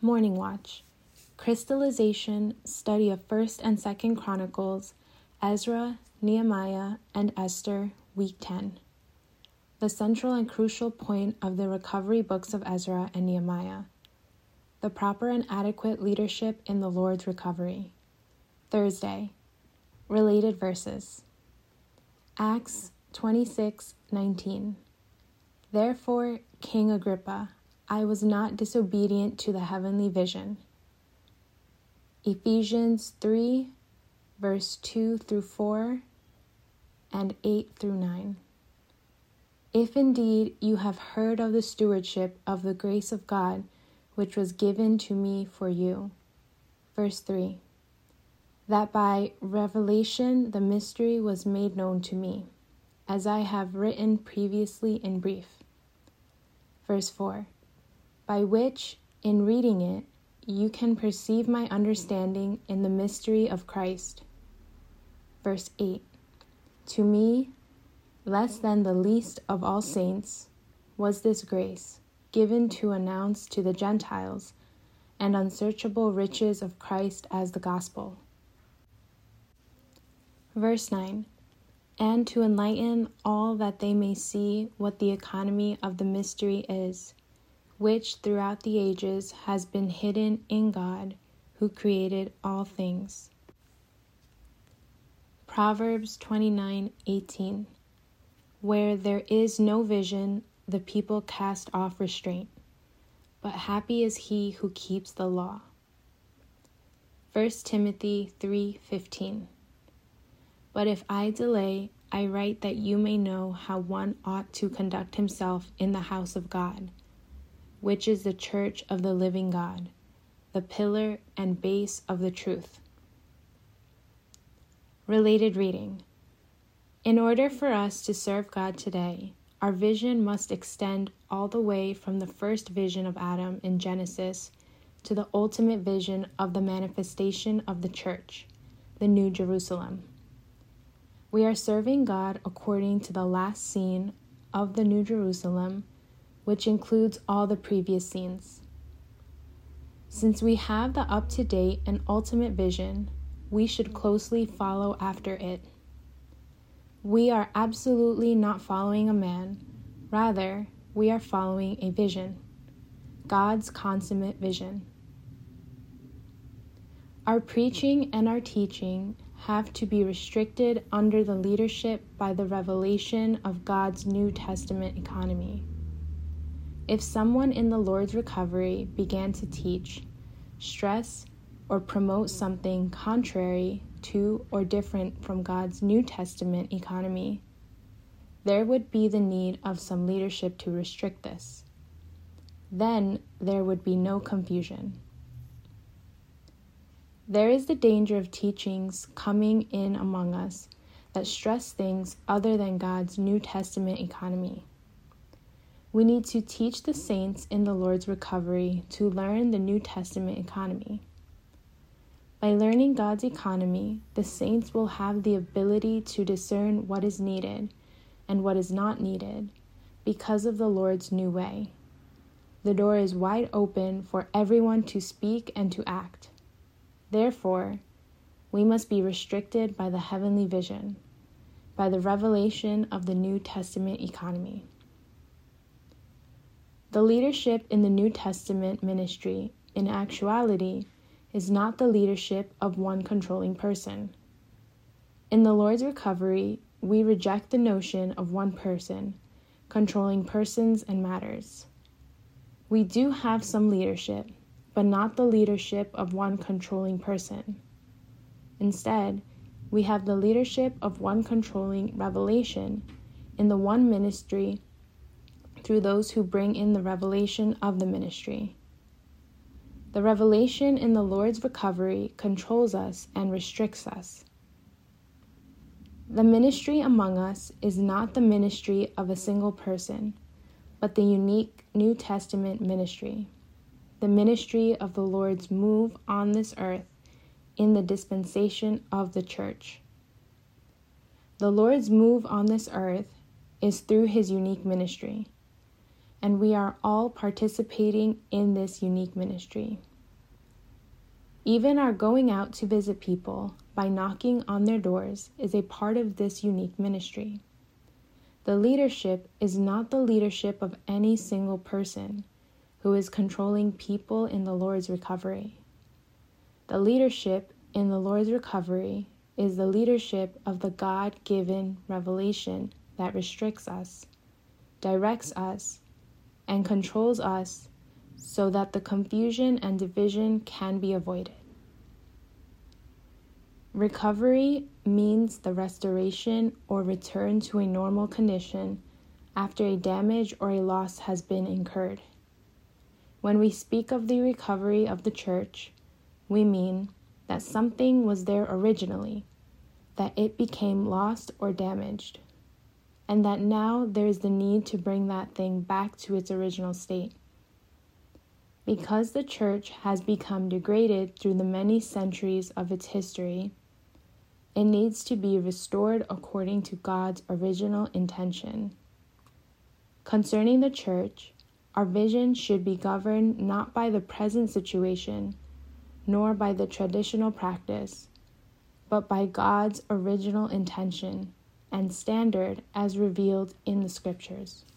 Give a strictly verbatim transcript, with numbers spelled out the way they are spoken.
Morning Watch, Crystallization, Study of First and Second Chronicles, Ezra, Nehemiah, and Esther, Week ten. The central and crucial point of the recovery books of Ezra and Nehemiah. The proper and adequate leadership in the Lord's recovery. Thursday. Related verses. Acts twenty-six nineteen. Therefore, King Agrippa, I was not disobedient to the heavenly vision. Ephesians three, verse two through four and eight through nine. If indeed you have heard of the stewardship of the grace of God, which was given to me for you. Verse three. That by revelation the mystery was made known to me, as I have written previously in brief. Verse four. By which, in reading it, you can perceive my understanding in the mystery of Christ. Verse eight. To me, less than the least of all saints, was this grace given to announce to the Gentiles and unsearchable riches of Christ as the gospel. Verse nine. And to enlighten all that they may see what the economy of the mystery is, which throughout the ages has been hidden in God, who created all things. Proverbs twenty-nine eighteen. Where there is no vision, the people cast off restraint, but happy is he who keeps the law. First Timothy three fifteen. But if I delay, I write that you may know how one ought to conduct himself in the house of God, which is the church of the living God, the pillar and base of the truth. Related reading. In order for us to serve God today, our vision must extend all the way from the first vision of Adam in Genesis to the ultimate vision of the manifestation of the church, the New Jerusalem. We are serving God according to the last scene of the New Jerusalem, which includes all the previous scenes. Since we have the up-to-date and ultimate vision, we should closely follow after it. We are absolutely not following a man, rather, we are following a vision, God's consummate vision. Our preaching and our teaching have to be restricted under the leadership by the revelation of God's New Testament economy. If someone in the Lord's recovery began to teach, stress, or promote something contrary to or different from God's New Testament economy, there would be the need of some leadership to restrict this. Then there would be no confusion. There is the danger of teachings coming in among us that stress things other than God's New Testament economy. We need to teach the saints in the Lord's recovery to learn the New Testament economy. By learning God's economy, the saints will have the ability to discern what is needed and what is not needed because of the Lord's new way. The door is wide open for everyone to speak and to act. Therefore, we must be restricted by the heavenly vision, by the revelation of the New Testament economy. The leadership in the New Testament ministry, in actuality, is not the leadership of one controlling person. In the Lord's recovery, we reject the notion of one person controlling persons and matters. We do have some leadership, but not the leadership of one controlling person. Instead, we have the leadership of one controlling revelation in the one ministry through those who bring in the revelation of the ministry. The revelation in the Lord's recovery controls us and restricts us. The ministry among us is not the ministry of a single person, but the unique New Testament ministry, the ministry of the Lord's move on this earth in the dispensation of the church. The Lord's move on this earth is through his unique ministry, and we are all participating in this unique ministry. Even our going out to visit people by knocking on their doors is a part of this unique ministry. The leadership is not the leadership of any single person who is controlling people in the Lord's recovery. The leadership in the Lord's recovery is the leadership of the God-given revelation that restricts us, directs us, and controls us so that the confusion and division can be avoided. Recovery means the restoration or return to a normal condition after a damage or a loss has been incurred. When we speak of the recovery of the church, we mean that something was there originally, that it became lost or damaged, and that now there is the need to bring that thing back to its original state. Because the church has become degraded through the many centuries of its history, it needs to be restored according to God's original intention. Concerning the church, our vision should be governed not by the present situation, nor by the traditional practice, but by God's original intention and standard as revealed in the Scriptures.